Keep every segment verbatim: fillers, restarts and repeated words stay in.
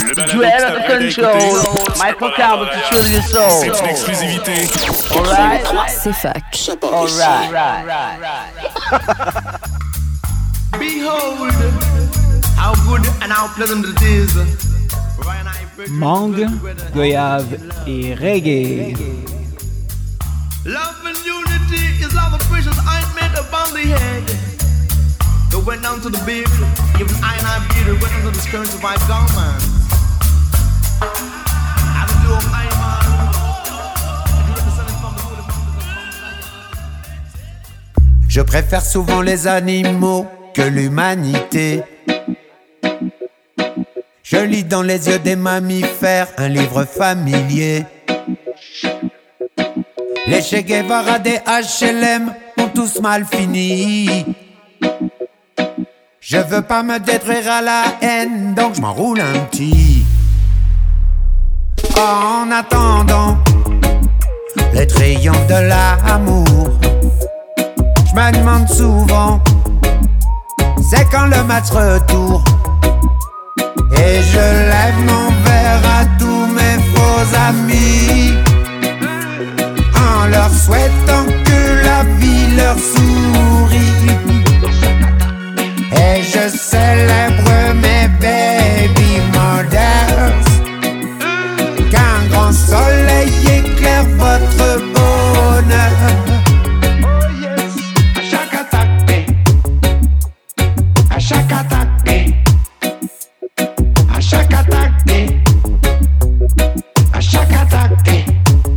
Duel at the control. Michael Carver to chill your soul. C'est une exclusivité. Alright. C'est fuck. Alright. Behold, how good and how pleasant it is. Mangue, goyave et reggae. Love and unity is love of precious ointment upon the head. Go went down to the beard, even I and I beard went into the skirts of my garment. I do of I Je préfère souvent les animaux que l'humanité. Je lis dans les yeux des mammifères un livre familier. Les Che Guevara des H L M ont tous mal fini. Je veux pas me détruire à la haine, donc je m'enroule un petit. En attendant les triomphes de l'amour, je me demande souvent c'est quand le match retour. Et je lève mon verre à tous mes faux amis en leur souhaitant que la vie leur sourit. Et je célèbre mes baby mothers, qu'un grand soleil éclaire votre bonheur. Oh yes, à chaque attaque, à chaque attaque, à chaque attaque, à chaque attaque.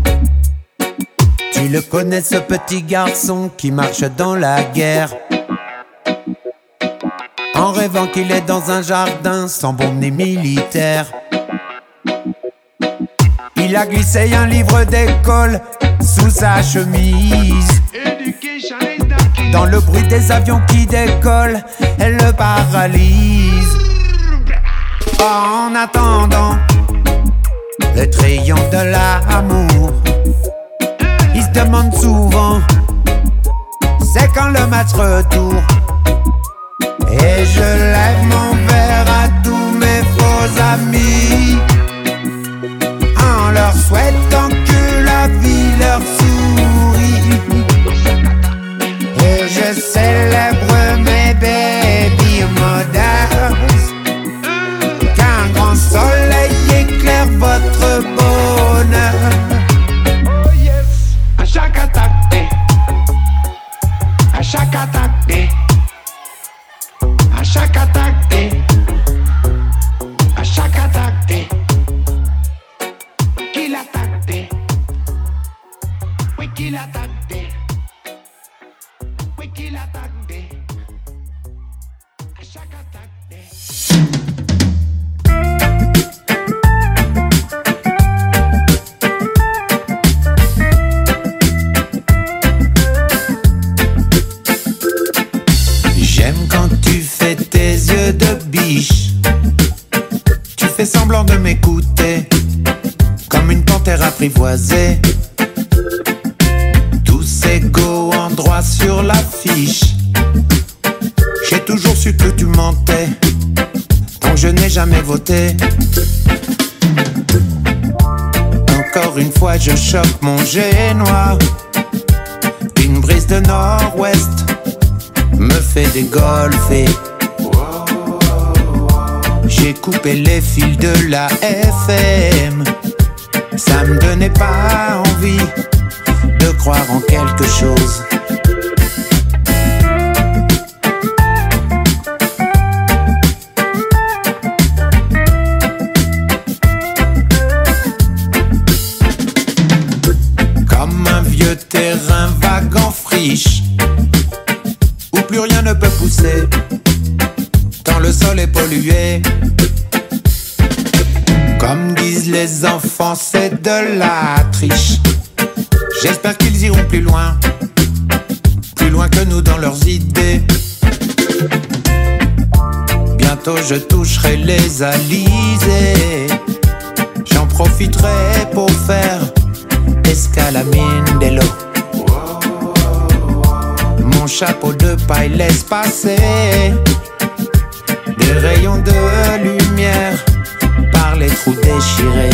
Tu le connais ce petit garçon qui marche dans la guerre, en rêvant qu'il est dans un jardin sans bombe ni militaire. Il a glissé un livre d'école sous sa chemise. Dans le bruit des avions qui décollent, elle le paralyse. En attendant le triomphe de l'amour, il se demande souvent c'est quand le match retour. Et je lève mon verre à tous mes faux amis en leur souhaitant que la vie leur sourit. Et je célèbre mes baby mothers, qu'un grand soleil éclaire votre bonheur. Oh yes, à chaque attaque, à chaque attaque, à chaque attaque, à chaque attaque, qu'il attaque, oui qu'il attaque, oui qu'il attaque, à chaque attaque. J'aime quand tu fais tes yeux de biche, tu fais semblant de m'écouter, comme une panthère apprivoisée. Tous égaux en droit sur l'affiche. J'ai toujours su que tu mentais, donc je n'ai jamais voté. Encore une fois je choque mon génois, une brise de nord-ouest me fait dégolfer. J'ai coupé les fils de la F M, ça me donnait pas envie de croire en quelque chose. Comme un vieux terrain vague en friche, où plus rien ne peut pousser, tant le sol est pollué. Comme disent les enfants, c'est de la triche. J'espère qu'ils iront plus loin, plus loin que nous dans leurs idées. Bientôt je toucherai les alizés, j'en profiterai pour faire escale à Mindelo. Mon chapeau de paille laisse passer des rayons de lumière par les trous déchirés.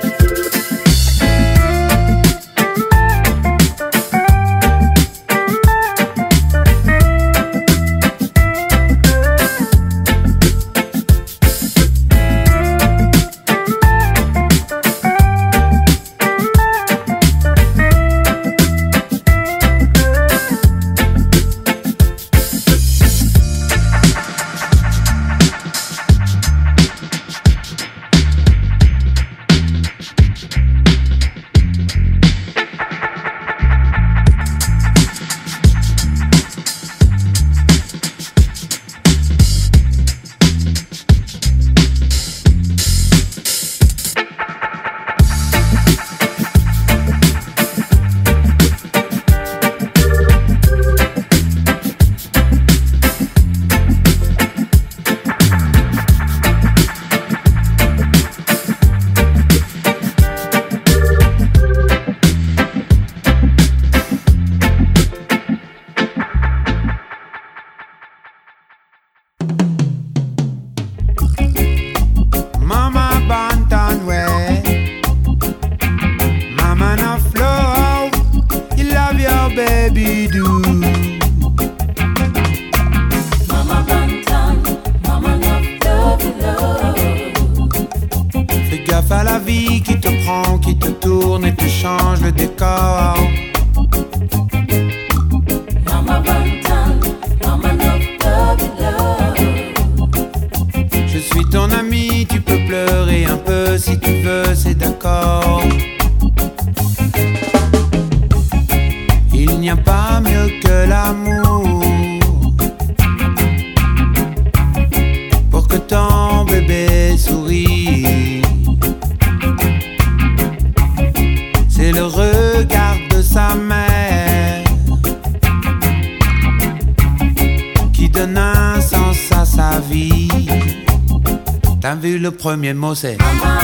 Le premier mot c'est maman.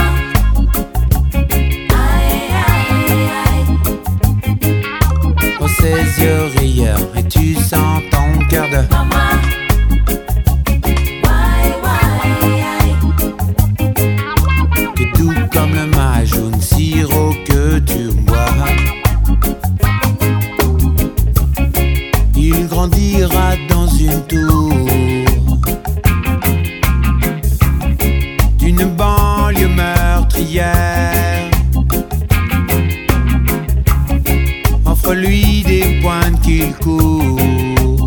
Aïe, aïe, aïe. Oh, ses yeux rieurs et tu sens ton cœur de maman. Aïe, aïe, aïe. Qui est doux comme le majoun sirop que tu bois. Il grandira dans une tour d'une banlieue meurtrière. Offre-lui des pointes qu'il court,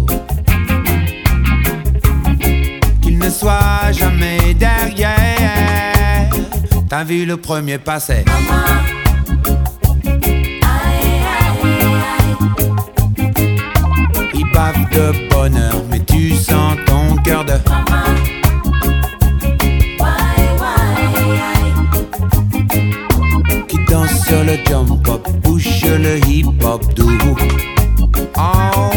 qu'il ne soit jamais derrière. T'as vu le premier passer, maman. Aïe, aïe, aïe. Il bave de bonheur, mais tu sens ton cœur de maman. Sur le jump pop, bouge le hip hop doux. Oh.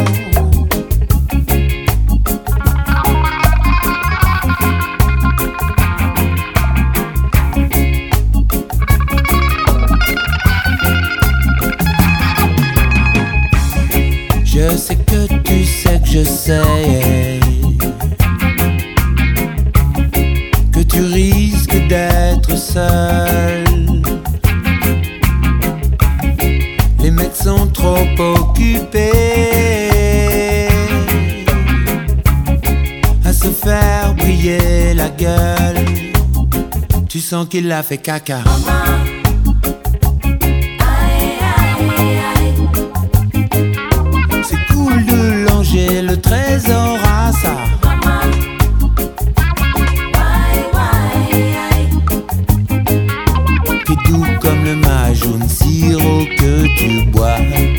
Je sais que tu sais que je sais que tu risques d'être seul. Les mecs sont trop occupés à se faire briller la gueule. Tu sens qu'il l'a fait caca. Maman. Aïe, aïe, aïe. C'est cool de longer le trésor à ça. Maman. Aïe, aïe, aïe. Qui est doux comme le majoun sirop que tu bois.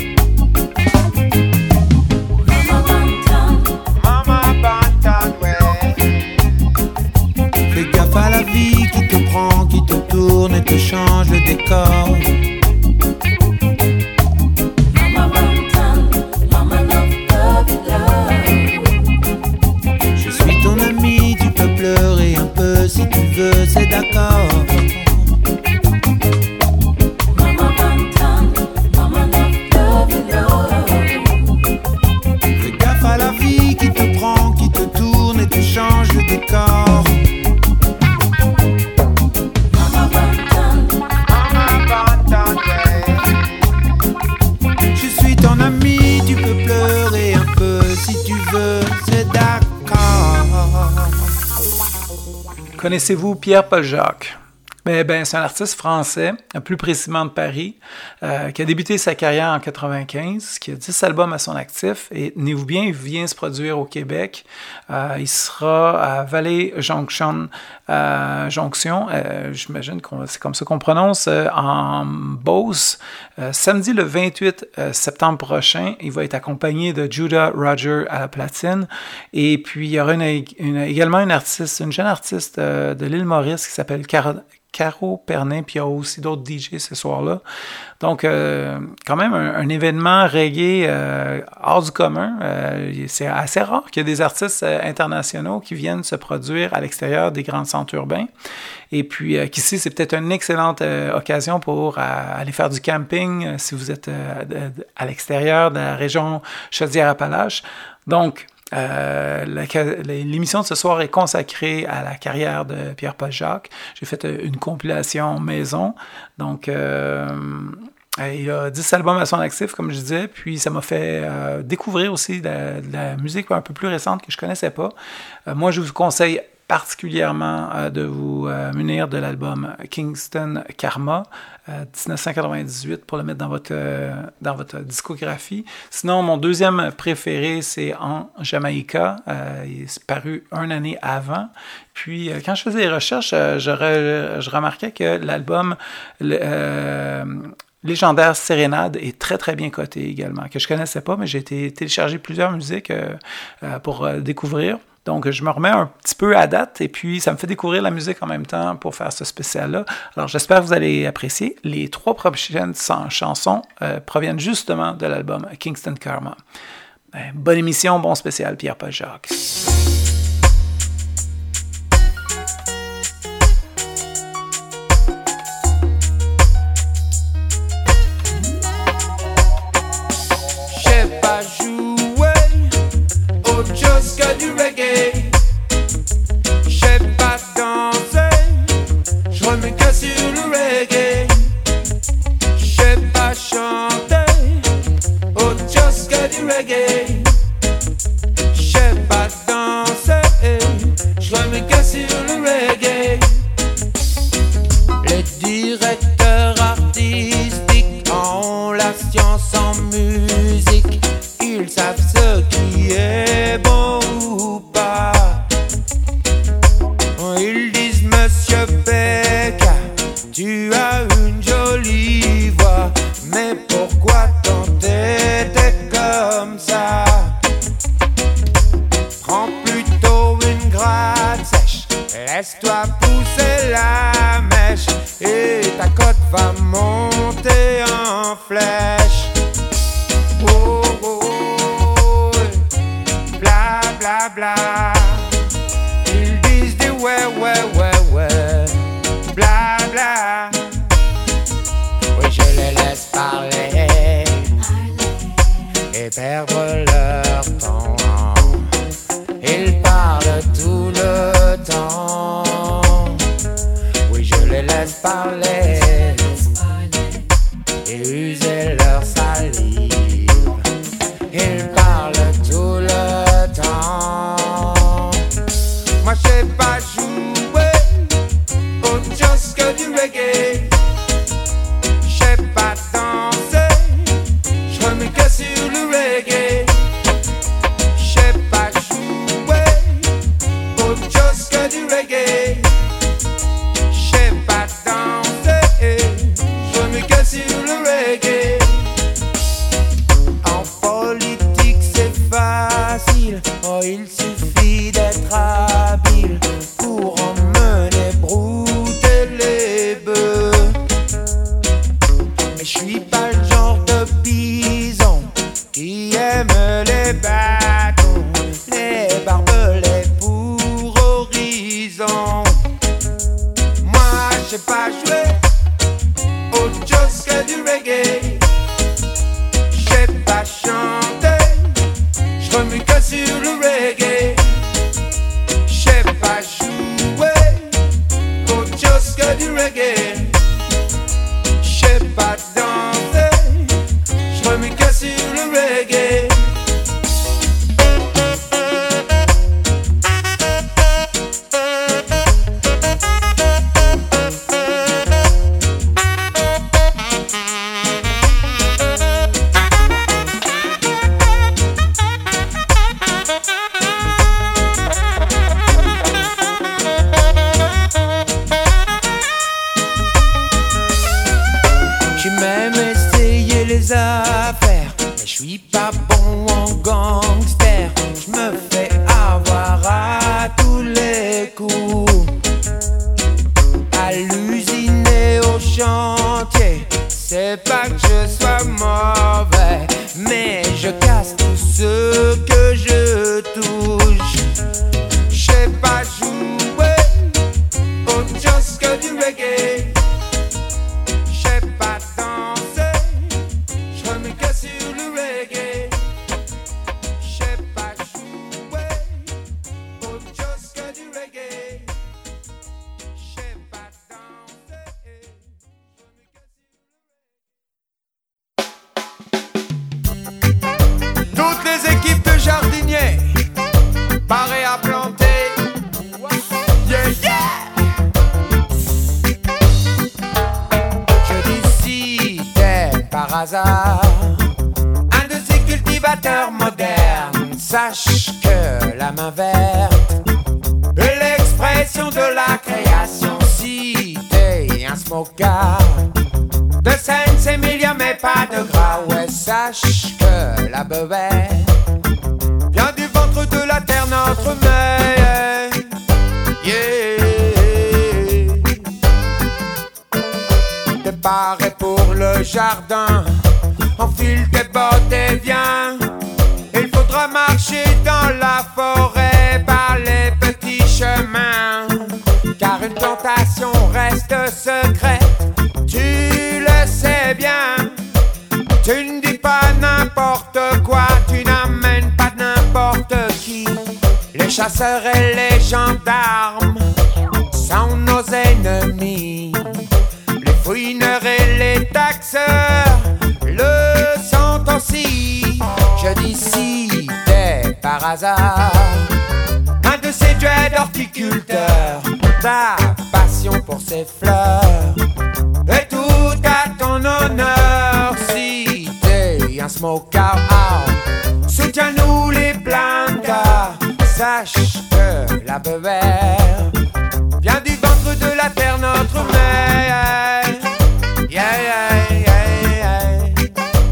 Mama Banton, Mama Banton, ouais. Fais gaffe à la vie qui te prend, qui te tourne et te change le décor. Mama Banton, Mama love, love, love. Je suis ton ami, tu peux pleurer un peu si tu veux, c'est d'accord. Mama Connaissez-vous Pierre-Paul Jacques? Ben, ben, c'est un artiste français, plus précisément de Paris, euh, qui a débuté sa carrière en quatre-vingt-quinze, qui a dix albums à son actif, et tenez-vous bien, il vient se produire au Québec. Euh, il sera à Valley Junction, euh, Jonction, euh, j'imagine que c'est comme ça qu'on prononce, euh, en Beauce, euh, samedi le vingt-huit septembre prochain. Il va être accompagné de Judah Roger à la platine, et puis il y aura une, une, également une artiste, une jeune artiste euh, de l'île Maurice qui s'appelle Caro Caro Pernin, puis il y a aussi d'autres D J ce soir-là. Donc, euh, quand même, un, un événement reggae euh, hors du commun. Euh, c'est assez rare qu'il y ait des artistes euh, internationaux qui viennent se produire à l'extérieur des grands centres urbains. Et puis, euh, qu'ici, c'est peut-être une excellente euh, occasion pour euh, aller faire du camping euh, si vous êtes euh, de, de, à l'extérieur de la région Chaudière-Appalaches. Donc, Euh, la, l'émission de ce soir est consacrée à la carrière de Pierre-Paul Jacques. J'ai fait une compilation maison. Donc, euh, il a dix albums à son actif, comme je disais. Puis, ça m'a fait euh, découvrir aussi de la, de la musique un peu plus récente que je ne connaissais pas. Euh, moi, je vous conseille particulièrement euh, de vous euh, munir de l'album Kingston Karma, euh, dix-neuf cent quatre-vingt-dix-huit, pour le mettre dans votre, euh, dans votre discographie. Sinon, mon deuxième préféré, c'est En Jamaïca. Euh, il est paru une année avant. Puis, euh, quand je faisais des recherches, euh, je, re, je remarquais que l'album le, euh, Légendaire Sérénade est très, très bien coté également, que je ne connaissais pas, mais j'ai été téléchargé plusieurs musiques euh, euh, pour euh, découvrir. Donc, je me remets un petit peu à date et puis ça me fait découvrir la musique en même temps pour faire ce spécial-là. Alors, j'espère que vous allez apprécier. Les trois prochaines chansons euh, proviennent justement de l'album Kingston Karma. Ben, bonne émission, bon spécial, Pierre-Paul Jacques. Du reggae, j'sais pas danser, j'remets que sur le reggae, j'sais pas chanter, oh just que du reggae, j'sais pas danser, j'remets que sur le reggae. Les directeurs artistiques ont la science en musique, ils savent ce qui est bon. Tu as une jolie voix, mais pourquoi t'entêter comme ça? Prends plutôt une gratte sèche, laisse-toi pousser la mèche, et ta cote va monter en flèche. Oh, oh, oh, bla bla bla. Ils disent des ouais, ouais, ouais, ouais. Bla bla. Oui, je les laisse parler et perdre leur temps. Ils parlent tout le temps. Oui, je les laisse parler et user leur salive. Ils parlent tout le temps. Moi, je sais pas jouer, just que du reggae, j'sais pas danser, j'remets que sur le reggae, j'sais pas jouer, oh just que du reggae, j'sais pas danser, j'remets que sur le reggae. En politique c'est facile, oh il suffit d'être habile pour emmener brou. Mais je suis pas le genre de bison qui aime les bâtons, les barbelés pour horizon. Moi je sais pas jouer au just que du reggae, je sais pas chanter, je remue que sur le reggae, je sais pas jouer au just que du reggae. J'sais pas danser, j'remets que sur le reggae. J'ai même essayé les affaires, mais je suis pas bon en gangster. Je me fais avoir à tous les coups. À l'usine et au chantier, c'est pas que je sois mauvais, mais je casse tout ce que je touche. Je sais pas jouer autre chose que du reggae. Je sais pas danser, je remets que sur le reggae. Je sais pas jouer autre chose que du reggae. Je sais pas danser, je remets que sur le reggae. Toutes les équipes de jardiniers parées à planter. Yeah, yeah. Je dis si t'es par hasard un de ces cultivateurs modernes, sache que la main verte est l'expression de la création. Si t'es un smoker de Saint-Émilion mais pas de gras, ouais, sache que la beuette vient du ventre de la terre, notre mère. Yeah. T'es paré pour le jardin, enfile tes bottes et viens. Il faudra marcher dans la forêt par les petits chemins, car une plantation reste secrète, tu le sais bien. Tu ne dis pas n'importe quoi, tu n'amènes pas n'importe qui. Les chasseurs et les gendarmes sont nos ennemis. Les fouineurs et les taxeurs le sont aussi. Je dis si t'es par hasard un de ces dread horticulteurs, ta passion pour ces fleurs est tout à ton honneur. Si t'es un smoker out, soutiens-nous les planteurs. Sache que la beuette vient du ventre de la terre, notre mère. Yeah, yeah, yeah, yeah.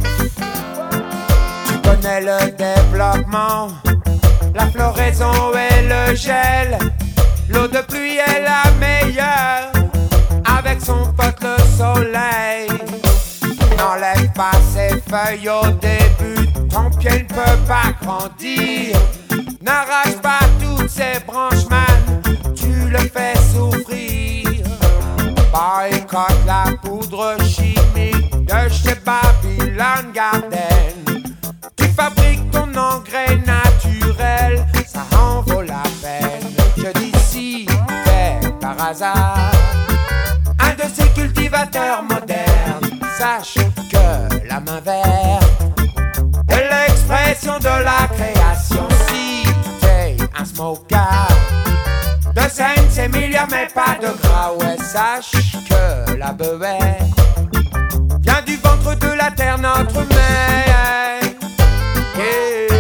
Tu connais le développement, la floraison et le gel. L'eau de pluie est la meilleure, avec son pote le soleil. N'enlève pas ses feuilles au début, ton pied ne peut pas grandir. N'arrache pas toutes ces branches, man, tu le fais souffrir. Boycott la poudre chimique de chez Babylon Garden. Tu fabriques ton engrais naturel, ça en vaut la peine. Je dis si t'es par hasard un de ces cultivateurs modernes, sache que la main verte est l'expression de la création. Si t'es un smoker de Saint-Émilion mais pas de gras, ouais, sache que la beuette vient du ventre de la terre, notre mère. Yeah.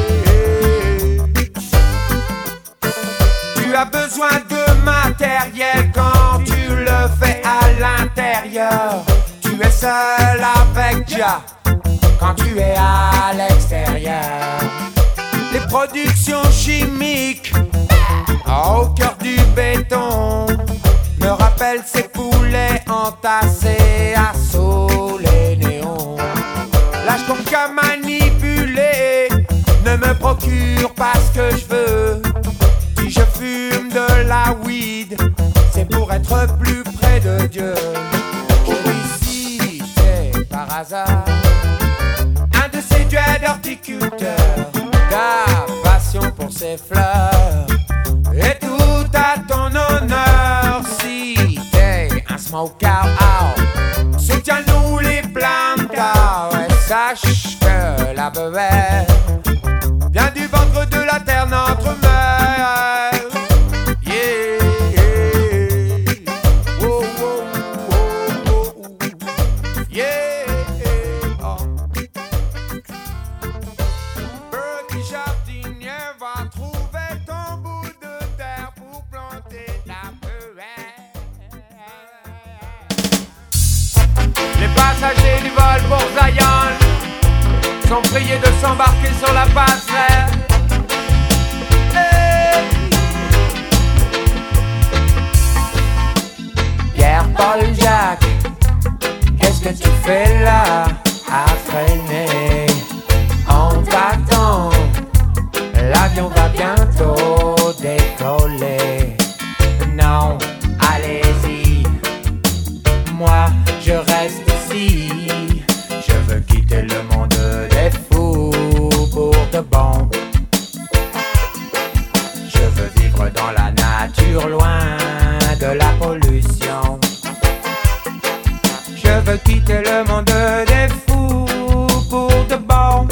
Tu as besoin de matériel quand tu le fais à l'intérieur. Tu es seul avec Jah quand tu es à l'extérieur. Les productions chimiques au cœur du béton me rappellent ces poulets entassés à sous les néons. L'âge qu'on qu'à manipuler ne me procure pas ce que je veux. Si je fume de la weed, c'est pour être plus près de Dieu. Je dis si c'est par hasard un de ces dread horticulteurs, ta passion pour ces fleurs est tout à ton honneur. Si t'es un smoker out, soutiens-nous les planteurs. Et sache que la beuette vient du ventre de la terre, notre mère. Yeah, yeah. Oh, oh, oh, oh. Yeah, oh. Petit jardinier va trouver ton bout de terre pour planter ta beuette. Les passagers du vol pour Zion sont priés de s'embarquer sur la passerelle. Hey. Pierre-Paul Jacques, qu'est-ce que tu fais là à traîner? On t'attend, l'avion va bientôt décoller. Non, allez-y, moi je reste ici. Je veux quitter le monde des fous pour de bon. Je veux vivre dans la nature, loin de la pollution. Je veux quitter le monde des fous pour de bon.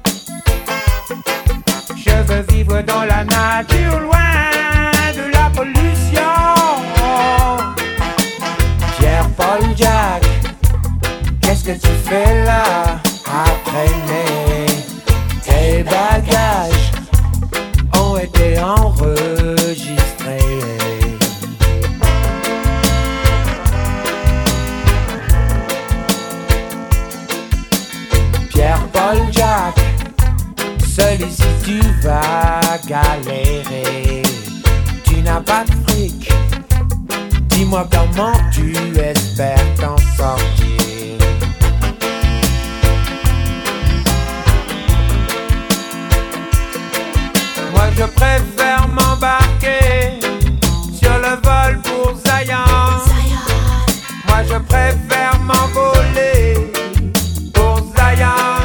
Je veux vivre dans la nature, loin de la pollution. Pierre-Paul Jacques, qu'est-ce que tu fais là à traîner? Tes bagages ont été enregistrés. Pierre-Paul Jacques, seul ici tu vas galérer. Tu n'as pas de fric, dis-moi comment tu espères t'en sortir. Moi je préfère m'embarquer sur le vol pour Zion. Moi je préfère m'envoler pour Zion.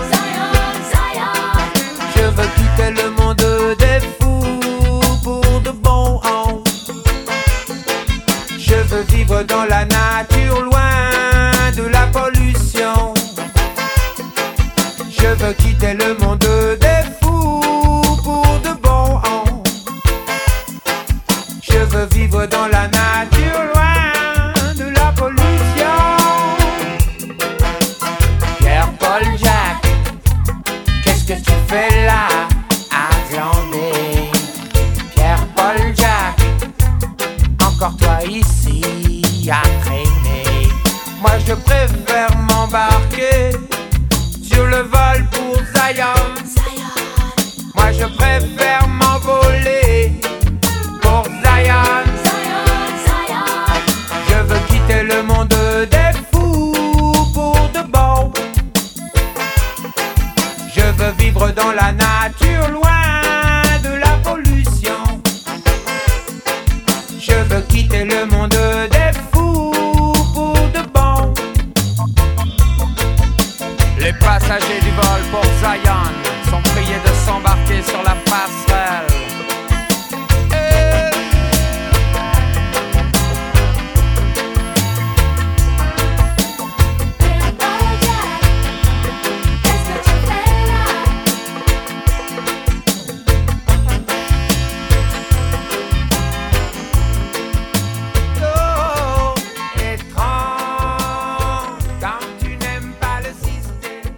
Je veux quitter le monde des fous pour de bon. Je veux vivre dans la nature, loin de la pollution. Je veux quitter le monde des fous pour de bon. Je veux vivre dans la nature, loin de la pollution. Pierre-Paul Jacques, qu'est-ce que tu fais là à glander? Pierre-Paul Jacques, encore toi ici à traîner. Moi je préfère m'embarquer sur le vol pour Zion. Moi je préfère m'envoler pour Zion. Je veux quitter le monde des fous pour de bon. Je veux vivre dans la nature, loin de la pollution. Je veux quitter le monde des fous pour de bon. Les passagers du vol pour Zion sont priés de s'embarquer sur la passerelle. Hey. Oh, étrange, quand tu n'aimes pas le système.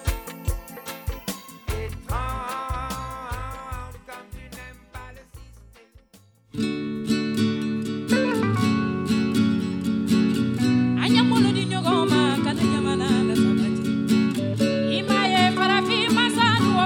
Étrange, quand tu n'aimes pas le système. Anyamulu di nyogoma kana nyamana na sabati. Imaye parafi masanwo.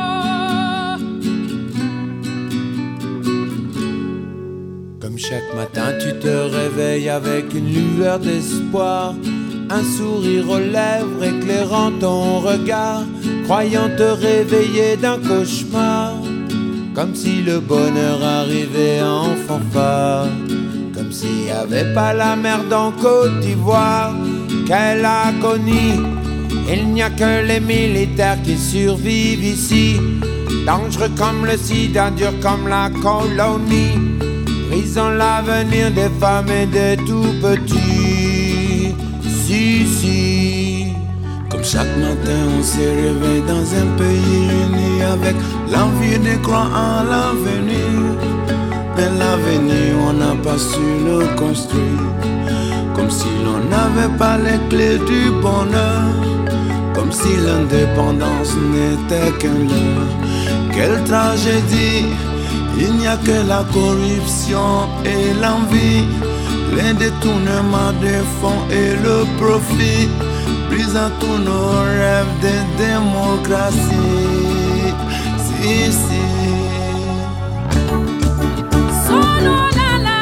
Comme chaque matin tu te réveilles avec une lueur d'espoir, un sourire aux lèvres éclairant ton regard, croyant te réveiller d'un cauchemar, comme si le bonheur arrivait en fanfare, comme s'il n'y avait pas la merde en Côte d'Ivoire. Quelle agonie, il n'y a que les militaires qui survivent ici, dangereux comme le sida, dur comme la colonie, brisant l'avenir des femmes et des tout petits. Si, si. Comme chaque matin on se réveille dans un pays uni, avec l'envie de croire en l'avenir. Mais l'avenir on n'a pas su le construire, comme si l'on n'avait pas les clés du bonheur, comme si l'indépendance n'était qu'un leurre. Quelle tragédie, il n'y a que la corruption et l'envie, les détournements des fonds et le profit. brisant tous nos rêves de démocratie. Si, si. Sono la la,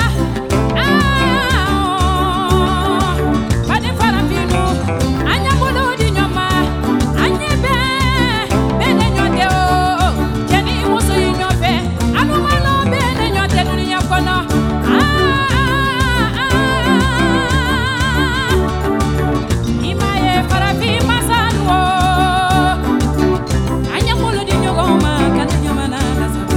ah, pade farafino, anya bolo di nyoma, anya be, be ne nyote o, jeni muso nyofe, anu malo be ne nyote duni nyakono, ah, imaye farafi masano, anya bolo di nyoma, kana nyoma na sabati.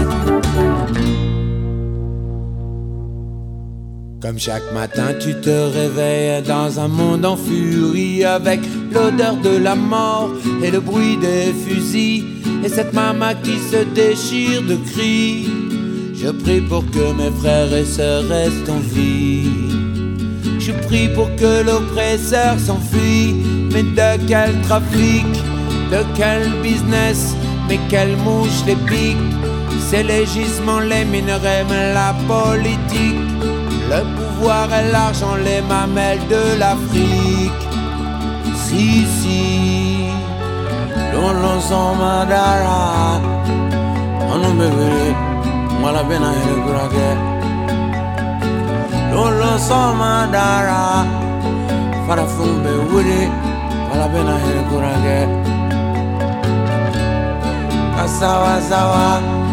Comme chaque matin tu te réveilles dans un monde en furie, avec l'odeur de la mort et le bruit des fusils, et cette maman qui se déchire de cris. Je prie pour que mes frères et sœurs restent en vie. Je prie pour que l'oppresseur s'enfuit. Mais de quel trafic, de quel business, mais quelle mouche les pique. Ces les gisements, les minerais, mais la politique, le pouvoir et l'argent, les mamelles de l'Afrique. Si, si, l'on l'ensemble madara, on nous bébé, moi la peine à le courage. L'on l'ensemble madara, farafumbe wuri, moi la peine à le courage. Kasawa sawa,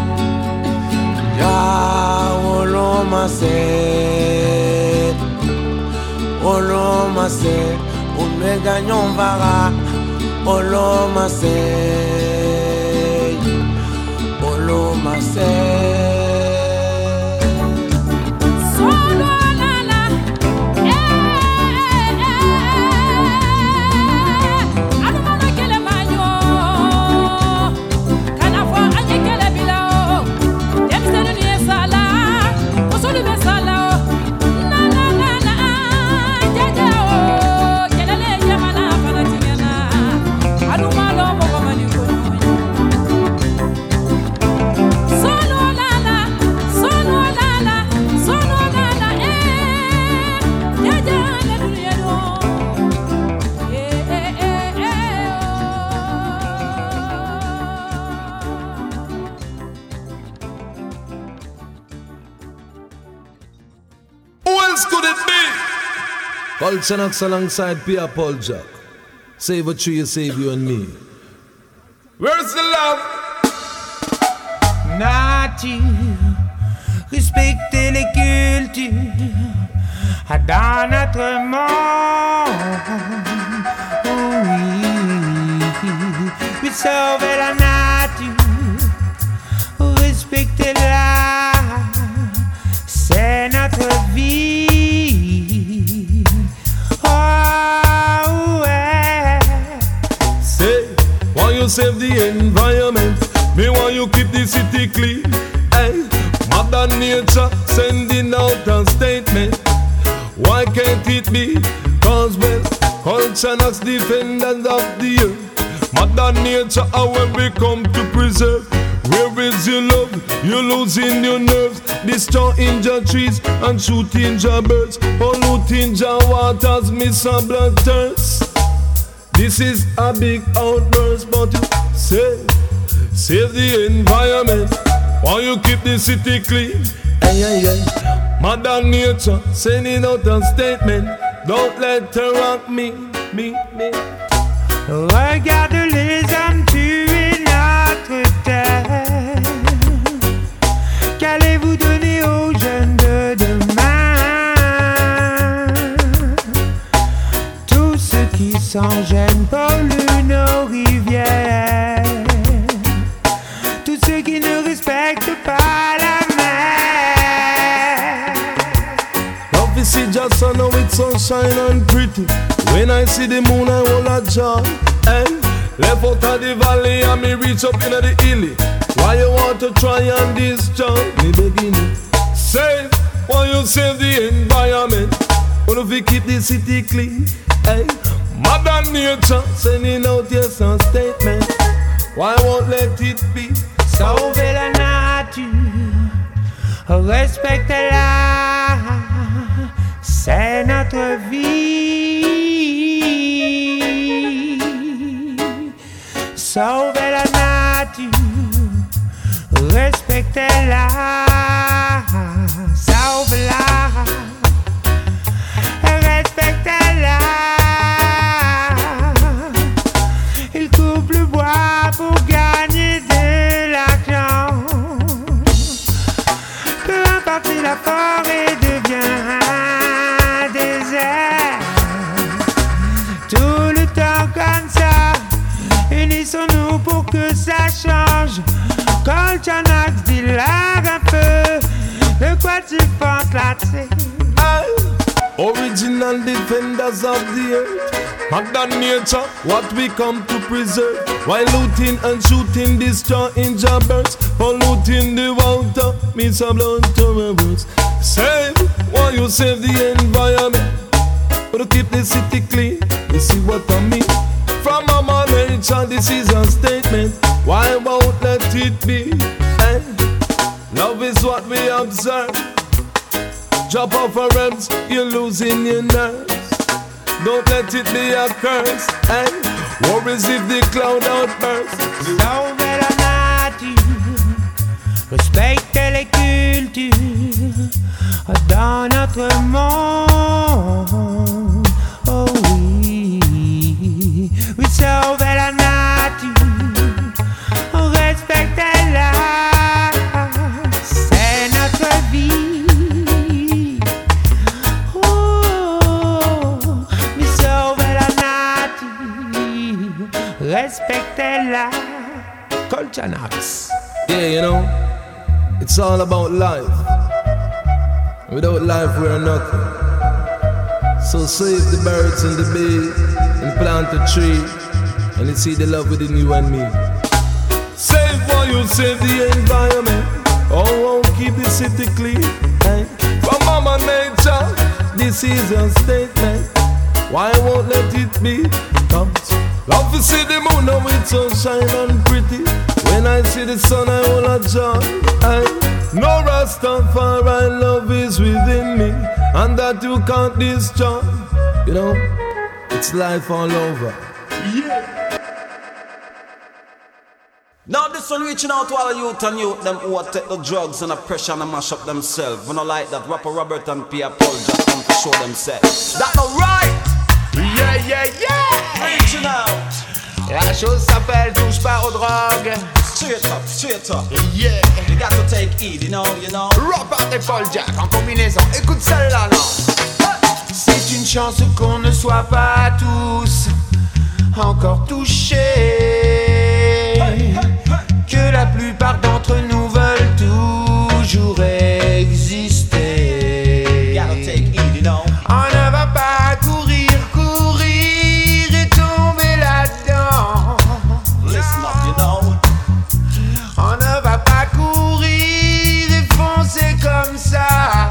ya woloma se. Oloma se, unega nyomvara. Oloma se, oloma se. Solo la la, eh eh eh. Anu mana kele manyo, kana fo anye kele bilao. Dem senu ni sala, osolu be sala. Na na na na, jaja o, kele le jamana fana tingena. Anu malo mo ko mani ko. Solo la la, solo la la, solo la la, eh, jaja le dunia do, eh eh eh eh Who else could it be? Culture Knox alongside Pierre Paul Jack. Save a tree, save you and me. Where's the love? Nature, respecter les cultures dans notre monde. Oui, oui, sauver la nature, respecter-la, c'est notre vie. Oh, ouais. Say, why you save the environment? Me want you keep the city clean. Hey, Mother Nature sending out a statement. Why can't it be? Cause well, Culture Knox defenders of the earth. Mother Nature are where we come to preserve. Where is your love? You're losing your nerves. Destroying your trees and shooting your birds. Polluting your waters, miss a blood thirst. This is a big outburst, but you say, save the environment while you keep the city clean. Hey, hey, hey. Mother Nature sending out a statement. Don't let her rock me, me, me. Regarde les hommes tuer notre terre. Qu'allez-vous donner aux jeunes de demain? Tous ceux qui s'en gênent polluent nos rivières. Tous ceux qui ne respectent pas la mer. Love is see just sun, now it's sunshine and pretty. When I see the moon, I hold a joy. And left out of the valley and me reach up into the hilly. Why you want to try on this job? Me begging you. Save, why you save the environment? What if we keep the city clean? Hey, Mother Nature sending out yes a statement. Why won't let it be? Sauver la nature, respecte-la, c'est notre vie. respectez-la, sauve-la, respectez-la. Il coupe le bois pour gagner de l'argent. Peu importe si la forêt devient un désert. Tout le temps comme ça, unissons-nous pour que ça change. Quand Chanax dilague un peu, de quoi tu penses là-dessus? Original defenders of the earth, Mother Nature, what we come to preserve. While looting and shooting, destroying jabbers, polluting the water, means a blood to my words. Save, why you save the environment? But to keep the city clean, you see what I mean? From Mama Nature, this is a statement. Why won't let it be? And love is what we observe. Drop off a ribs, you're losing your nerves. Don't let it be a curse. And worries if the cloud outbursts. Sauvez la nature, respectez les cultures dans notre monde. Oh oui, oui, sauvez la nature, respectez-la, c'est notre vie. Oh, oui, sauvez la nature, respectez-la. Colchanax. Yeah, you know, it's all about life. Without life, we're nothing. So save the birds and the bees and plant a tree, and you see the love within you and me. Save while you save the environment. Oh, won't keep the city clean. Hey. From Mama Nature, this is a statement. Why won't let it be? Come. Love to see the moon, now it's so shine and pretty. When I see the sun, I wanna joy. Hey. No Rastafari love is within me, and that you can't destroy. You know, it's life all over. Yeah. Now this one reaching out to all the youth and youth them who take the drugs and the pressure and the mash up themselves. We not like that rapper Robert and Pierre Paul just come to show themselves. That not right. Yeah, yeah, yeah. Reaching out. La chose s'appelle touche pas aux drogues. Straight up, straight up. Yeah. You got to take heed, you know, you know. Robert et Paul Jack en combinaison. Écoute celle-là, non. C'est une chance qu'on ne soit pas tous encore touchés. Hey, hey, hey. Que la plupart d'entre nous veulent toujours exister. You gotta take heed, you know. On ne va pas courir, courir et tomber là-dedans. Listen up, you know. On ne va pas courir et foncer comme ça.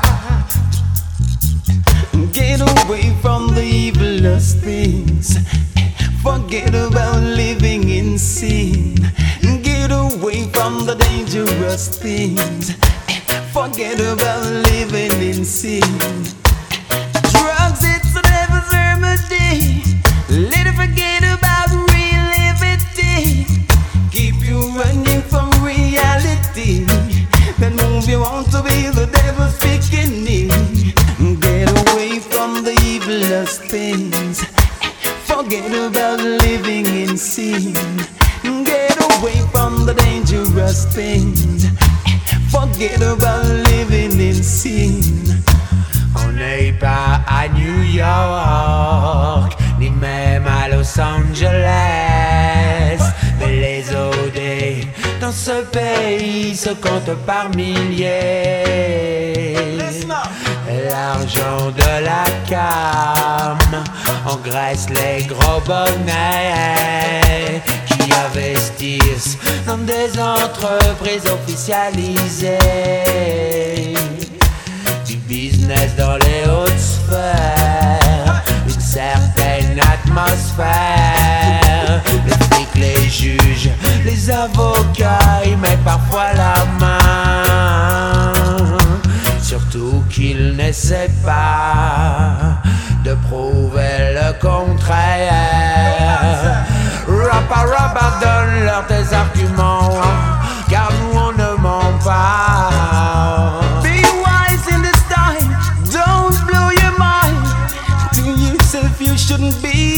Get away from the evilest things. Forget about living in sin. Get away from the dangerous things. Forget about living in sin. Drugs, it's the devil's remedy. Let it forget about real liberty. Keep you running from reality. Then move you on to be the devil's beginning. Get away from the evilest things. Forget about living in sin. Get away from the dangerous things. Forget about living in sin. On n'est pas à New York, ni même à Los Angeles. Mais les O D dans ce pays se comptent par milliers. L'argent de la cam engraisse les gros bonnets qui investissent dans des entreprises officialisées. Du business dans les hautes sphères, une certaine atmosphère. Les flics, les juges, les avocats y mettent parfois la main. Surtout qu'ils n'essaient pas de prouver le contraire. Rappa rappa donne-leur tes arguments, car nous on ne ment pas.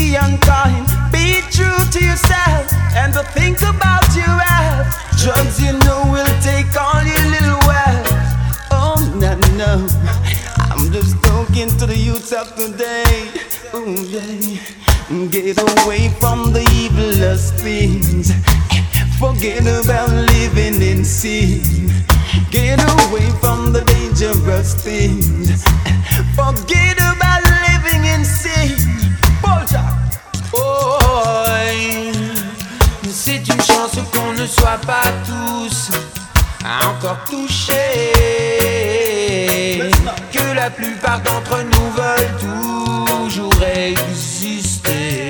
be unkind. Be true to yourself and to think about your health. Drugs, you know, will take all your little wealth. Oh, no, no. I'm just talking to the youths of today. Oh, yeah. Get away from the evilest things. Forget about living in sin. Get away from the dangerous things. Forget about living in sin. Paul-Jacques. Oh, c'est une chance qu'on ne soit pas tous encore touchés. Que la plupart d'entre nous veulent toujours exister.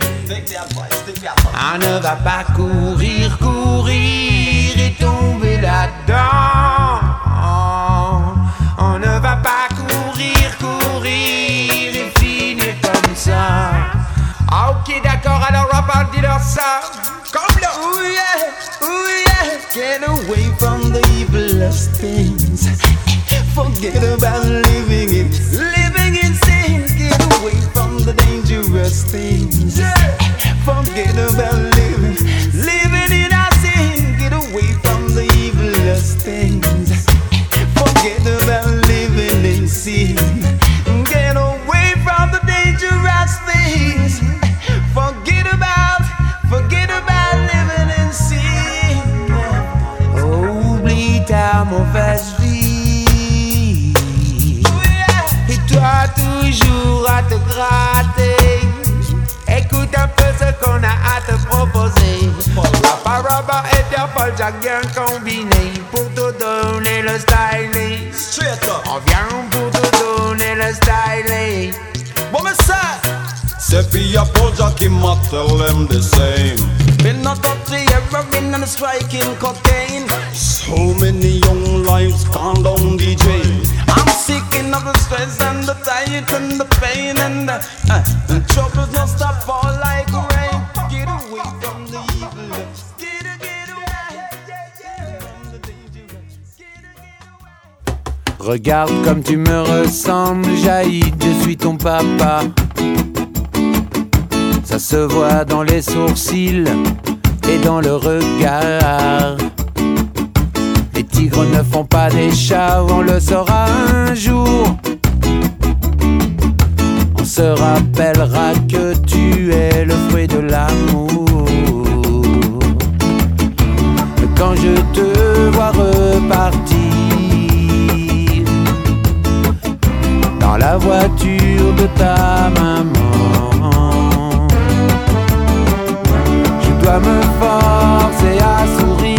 On ne va pas courir, courir et tomber là-dedans. On ne va pas courir, courir et finir comme ça. Ok, d'accord, alors on va dire ça. Comme là. Ooh yeah, ooh yeah. Get away from the evilest things. Forget about living in, living in sin. Get away from the dangerous things. Forget about living, living in our sin. Get away from the evilest things. Forget about living in sin. Get away from the dangerous things. Forget about, forget about living in sin. Oublie ta mauvaise vie. Et toi toujours à te gratter. Écoute un peu ce qu'on a à te proposer. Rappa Rappa et Pierre Paul-Jacques bien combinés pour te donner le stylist. On vient pour te donner le stylist. Bon mais ça, c'est Pierre Paul-Jacques qui m'a tell them the same. Been not up to heroin and striking cocaine. So many young lives gone down D J. I'm sick of the stress and the diet and the pain and the, uh, the troubles don't stop fall like rain. Get away from the evil. Get, get away from the dangerous. Get, get away. Regarde comme tu me ressembles, Jaïd, je suis ton papa. Ça se voit dans les sourcils et dans le regard. Les tigres ne font pas des chats, on le saura un jour. On se rappellera que tu es le fruit de l'amour. Quand je te vois repartir dans la voiture de ta maman, je dois me forcer à sourire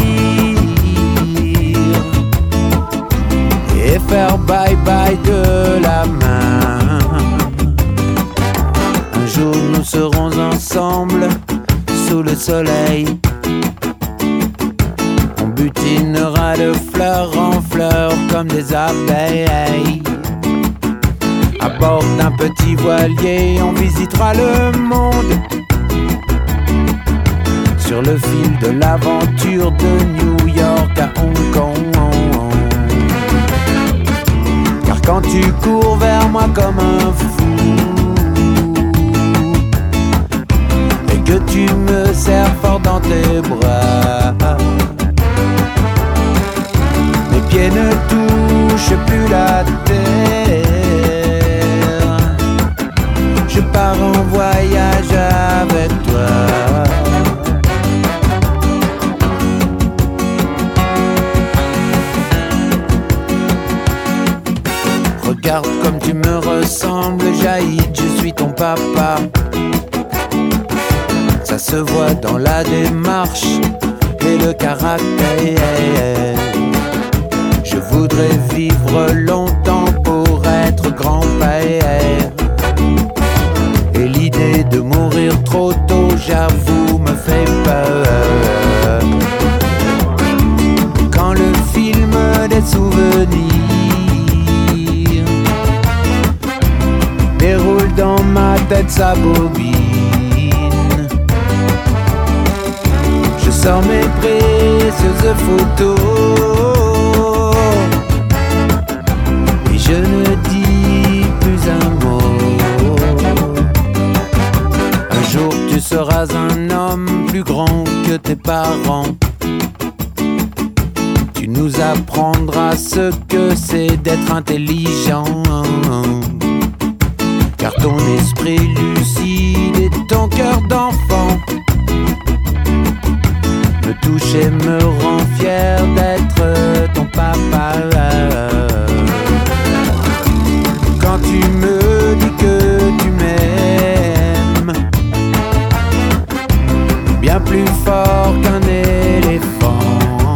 et faire bye bye de la main. Un jour nous serons ensemble sous le soleil. On butinera de fleur en fleur comme des abeilles. À bord d'un petit voilier, on visitera le monde sur le fil de l'aventure de New York à Hong Kong. Car quand tu cours vers moi comme un fou et que tu me serres fort dans tes bras, mes pieds ne touchent plus la terre. Je pars en voyage avec toi. Regarde comme tu me ressembles, Jaïd, je suis ton papa. Ça se voit dans la démarche et le caractère. Je voudrais vivre longtemps pour être grand-père. Et l'idée de mourir trop tôt, j'avoue, me fait peur. Quand le film des souvenirs déroule dans ma tête sa bobine, je sors mes précieuses photos et je ne dis plus un mot. seras un homme plus grand que tes parents. Tu nous apprendras ce que c'est d'être intelligent, car ton esprit lucide et ton cœur d'enfant me touche et me rend fier d'être ton papa. Quand tu me dis que tu m'aimes bien plus fort qu'un éléphant,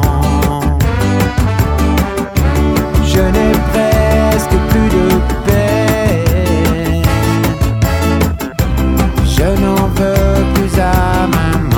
je n'ai presque plus de peine. Je n'en veux plus à maman.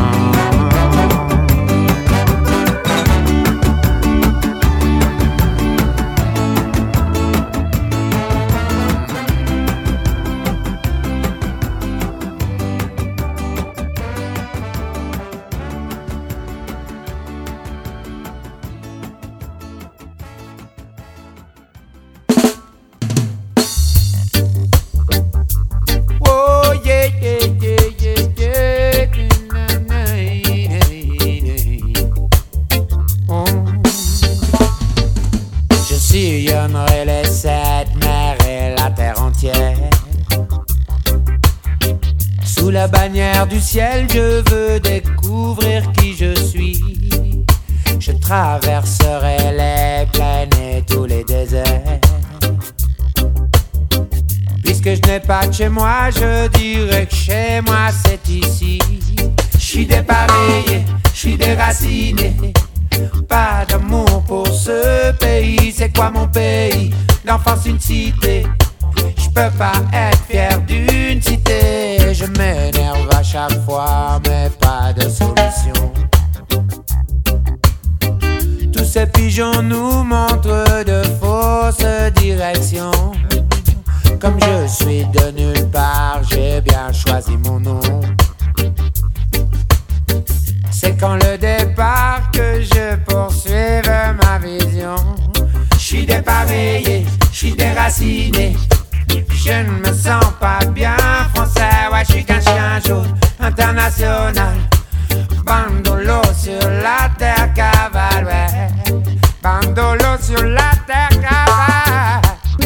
Sous la bannière du ciel, je veux découvrir qui je suis. Je traverserai les plaines et tous les déserts. Puisque je n'ai pas de chez moi, je dirais que chez moi c'est ici. Je suis dépareillé, je suis déraciné. Pas d'amour pour ce pays. C'est quoi mon pays? L'enfance une cité. Je peux pas être fier d'une cité. Je m'énerve à chaque fois, mais pas de solution. Tous ces pigeons nous montrent de fausses directions. Comme je suis de nulle part, j'ai bien choisi mon nom. C'est quand le départ que je poursuive ma vision. Je suis dépareillé, je suis déraciné. Je ne me sens pas bien français, ouais, je suis qu'un chien jaune international. Bandolo sur la terre cavale, ouais. Bandolo sur la terre cavale.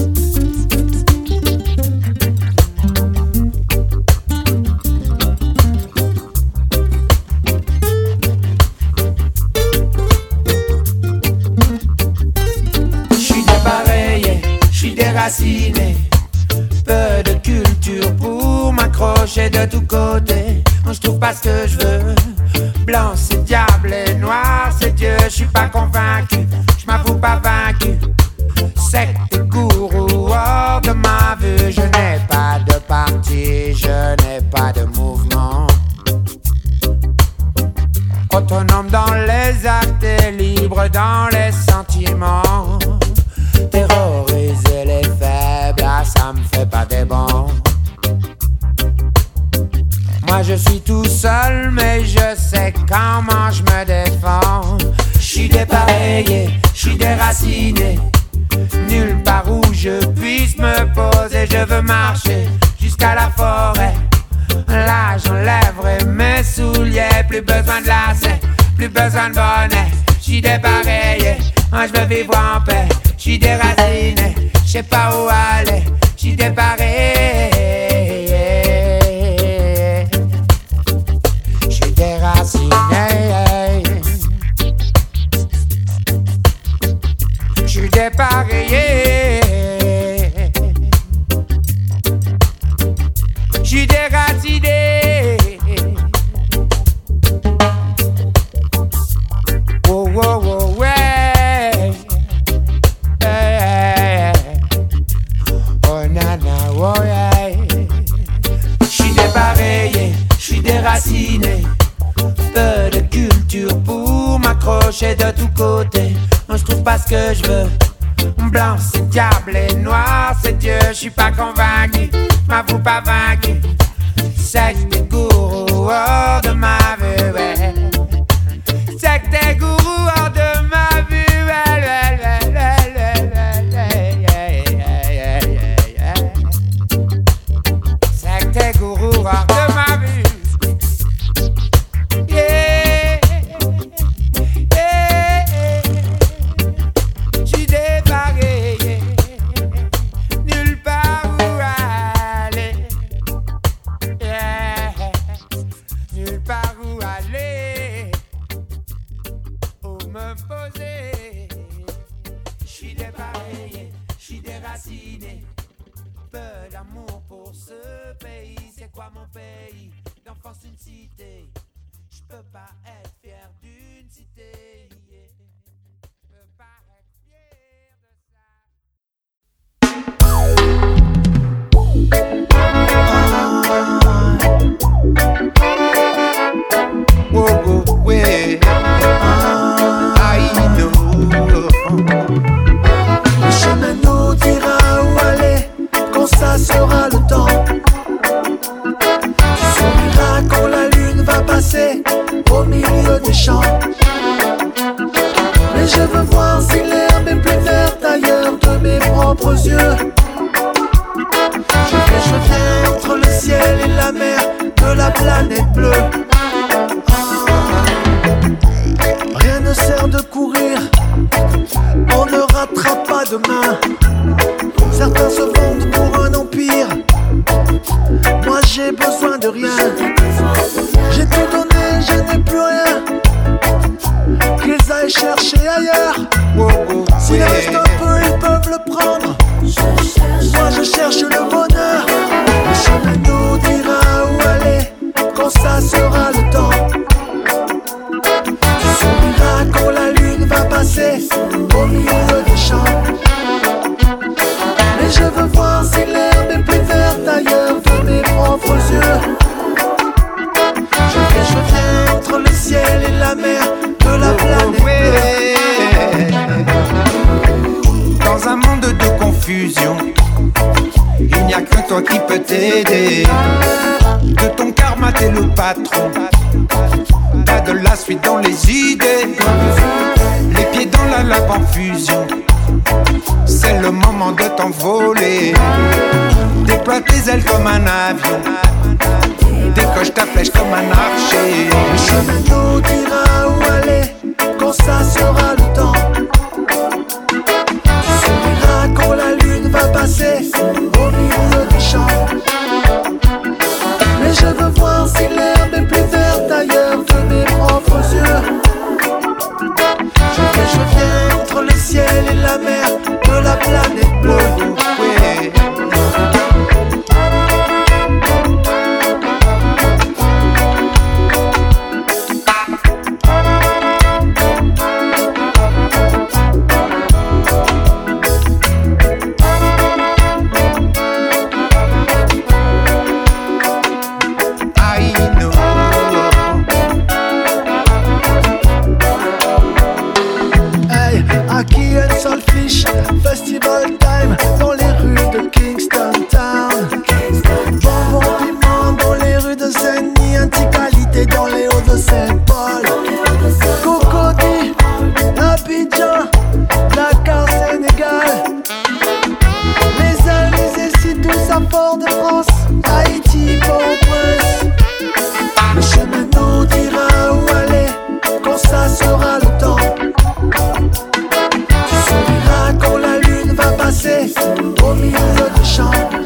Je suis dépareillé, je suis déraciné. Peu de culture pour m'accrocher de tous côtés. Je trouve pas ce que je veux. Blanc c'est diable et noir c'est Dieu. Je suis pas convaincu, je m'avoue pas vaincu. Secte et gourou hors de ma vue. Je n'ai pas de parti, je n'ai pas de mouvement. Autonome dans les actes et libre dans les sentiments. Terroriser les faibles, ah, ça me fait pas des bons. Moi je suis tout seul, mais je sais comment je me défends. Je suis dépareillé, je suis déraciné. Nulle part où je puisse me poser. Je veux marcher jusqu'à la forêt. Là j'enlèverai mes souliers. Plus besoin de lacets, plus besoin de bonnet. Je suis dépareillé, moi je veux vivre en paix. Je suis déraciné, je sais pas où aller. Je suis dépareillé. Je suis déraciné. Je suis dépareillé. Je suis déraciné. Oh, oh, oh, ouais. Hey. Oh, nana, oh, yeah. Je suis dépareillé, je suis déraciné. Peu de culture pour m'accrocher de tous côtés. Je trouve pas ce que je veux. Blanc c'est diable et noir c'est Dieu. Je suis pas convaincu, m'avoue pas vaincu. Secte et gourou hors de ma vue, ouais. Secte et gourou hors de ma vue, ouais, ouais, ouais, ouais, ouais, ouais, ouais. Secte et gourou hors de ma vue. enfance d'une cité. Je peux pas être fier d'une cité. Yeah. Je peux pas être fier de ça. Whoa, whoa, ouais. I know. Le chemin nous dira où aller quand ça sera le temps. Tu souriras quand la lune va passer au milieu des champs. Mais je veux voir si l'herbe est plus verte ailleurs de mes propres yeux. Je vais choisir entre le ciel et la mer de la planète bleue. Rien ne sert de courir, on ne rattrape pas demain. Certains se vendent pour un empire, moi j'ai besoin de rien. J'ai tout donné, je n'ai plus rien, qu'ils aillent chercher ailleurs. S'il reste un peu, ils peuvent le prendre. Moi je cherche le bonheur. Le chemin nous dira où aller quand ça sera le temps. Tu souriras quand la lune va passer au milieu des champs. Mais je veux voir si l'herbe est plus verte ailleurs de mes propres yeux. Je vais choisir entre le ciel et la mer de la planète bleue. Dans un monde de confusion, il n'y a que toi qui peux t'aider. De ton karma t'es le patron. T'as de la suite dans les idées, les pieds dans la lave en fusion. C'est le moment de t'envoler. Déploie tes ailes comme un avion, décoche ta flèche comme un archer. Le chemin nous dira où aller quand ça sera le temps. Tu souriras quand la lune va passer au milieu des champs. Mais je veux voir si l'herbe est plus verte ailleurs de mes propres yeux. Je vais choisir entre le ciel et la mer de la planète bleue. Ouais. Festival time dans les rues de Kingston Town. Bonbon piment dans les rues de Saint-Denis. Anti-qualité dans les hauts de Saint-Paul. Cocody, Abidjan, Dakar, Sénégal. Les Alizés, c'est tous à Fort-de-France. Haïti, Port-au-Prince. Le chemin nous dira où aller quand ça sera le temps. Quand la lune va passer au milieu des champs.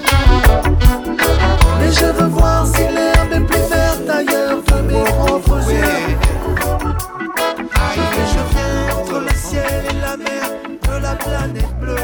Mais je veux voir si l'herbe est plus verte ailleurs de mes propres yeux. Et je viens entre le ciel et la mer de la planète bleue.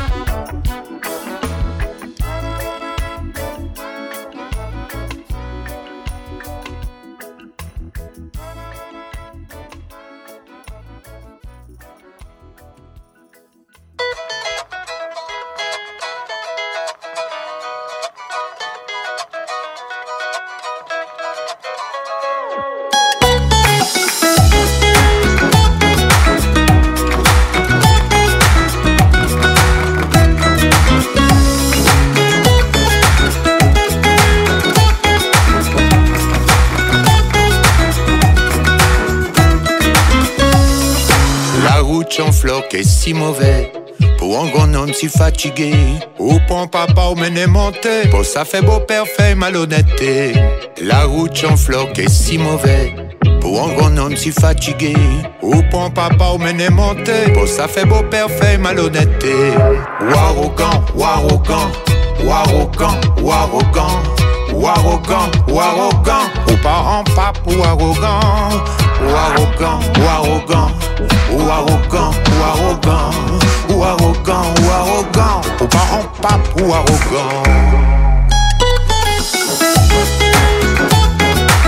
Floc est si mauvais pour un grand homme si fatigué. Ou pour un papa ou mené monté, pour ça fait beau père fait malhonnêteté. La route en floc est si mauvais pour un grand homme si fatigué. Ou pour un papa ou mené monté, pour ça fait beau père fait malhonnêteté. Ou arrogant, ou arrogant, ou arrogant, ou arrogant, ou arrogant, ou arrogant, ou pas en pape ou arrogant, ou arrogant, ou arrogant. Ou arrogant, ou arrogant, ou arrogant, ou arrogant, ou pas en pape ou arrogant.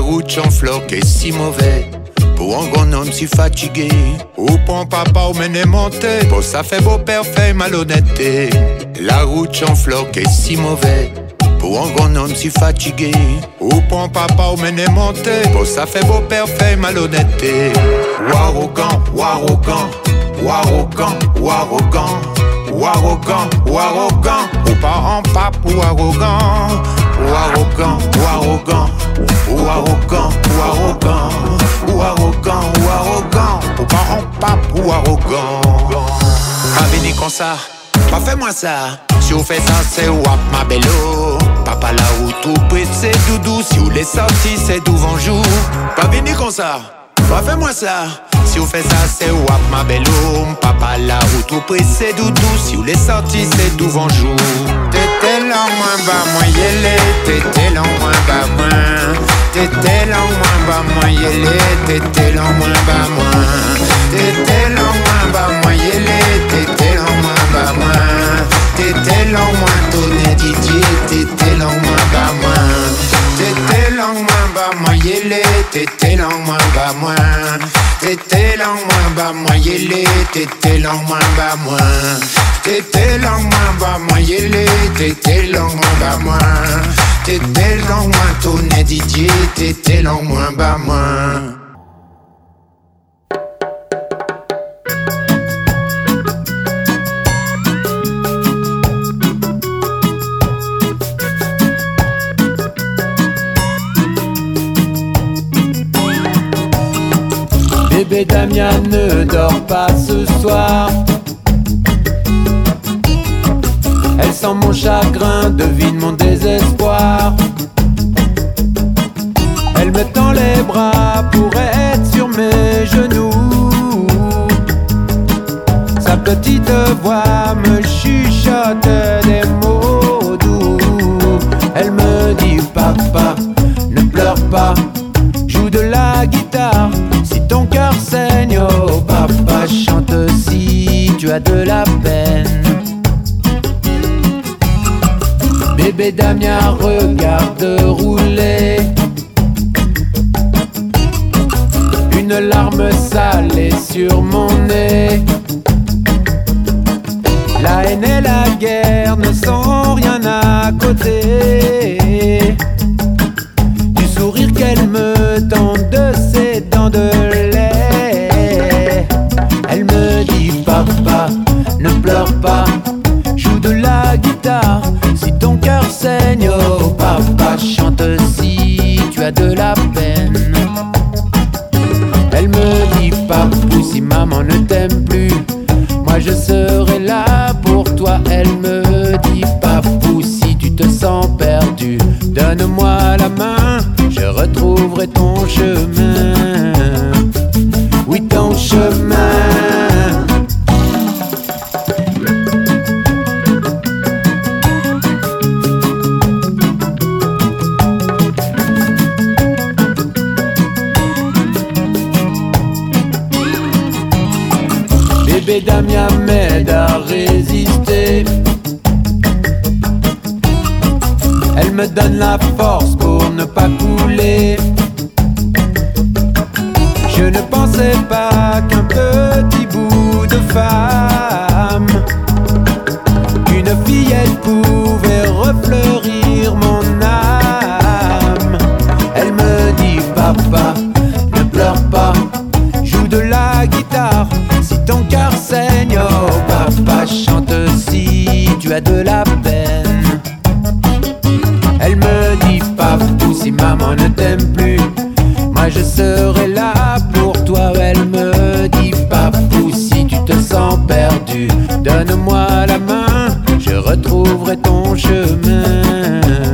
route chanfloc est si mauvais. Pour un grand homme si fatigué, ou pour un papa ou mené monté, pour ça fait beau père fait malhonnêteté. La route chanfloc est si mauvais. Pour un grand homme si fatigué, ou pour un papa ou mené monté, pour ça fait beau père fait malhonnêteté. Ou arrogant, ou arrogant, ou arrogant, ou arrogant, ou arrogant, ou arrogant, ou pas en pape ou arrogant, ou arrogant, ou arrogant, ou arrogant, ou arrogant, ou arrogant, ou arrogant, ou pas en pape ou arrogant. Pas venir comme ça, pas fais-moi ça. Si vous faites ça, c'est wap ma bello. Papa là où tout près c'est doudou. Si vous les sortis, c'est devant jour. Pas venir comme ça, pas fais-moi ça. Si vous faites ça, c'est wap ma bello. Papa là où tout près c'est doudou. Si vous les sortis, c'est devant jour. T'étais là, moins bas, moi yélé. T'étais là, moins bas, moins. T'étais là, moins bas, moi yélé. T'étais là, moins bas, moins. T'étais là, moins bas, moi yélé. T'étais là, moins bas, moins. T'étais long moins tonné Didier, t'étais long moins bas moins. T'étais long moins bas moins yélé, t'étais long moins bas moins. T'étais long moins bas moins yélé, t'étais long moins bas moins. T'étais long moins bas moins yélé, t'étais long moins bas moins. T'étais long moins tonné Didier, t'étais long moins bas moins. Bébé Damien ne dort pas ce soir. Elle sent mon chagrin, devine mon désespoir. Elle me tend les bras pour être sur mes genoux. Sa petite voix me chuchote des mots doux. Elle me dit papa, ne pleure pas, joue de la guitare. Ton cœur saigne, oh papa, chante si tu as de la peine. Bébé Damien regarde rouler une larme salée sur mon nez. La haine et la guerre ne sont rien à côté du sourire qu'elle me tend de ses dents de lait. Elle me dit papa, ne pleure pas, joue de la guitare. Si ton cœur saigne, oh papa, chante si tu as de la peine. Elle me dit papou, si maman ne t'aime plus, moi je serai là pour toi. Elle me dit papou, si tu te sens perdu, donne-moi la main, je retrouverai ton chemin. Oui, ton chemin. Bébé Damien m'aide à résister. Elle me donne la force pour ne pas couler. Je ne pensais pas qu'un petit bout de femme, qu'une fillette pouvait refleurir mon âme. Elle me dit papa, ne pleure pas, joue de la guitare. Si ton cœur saigne, oh papa, chante si tu as de la peine. Elle me dit papou, si maman ne t'aime plus, moi je serai là pour toi. Elle me dit papou, si tu te sens perdu, donne-moi la main, je retrouverai ton chemin.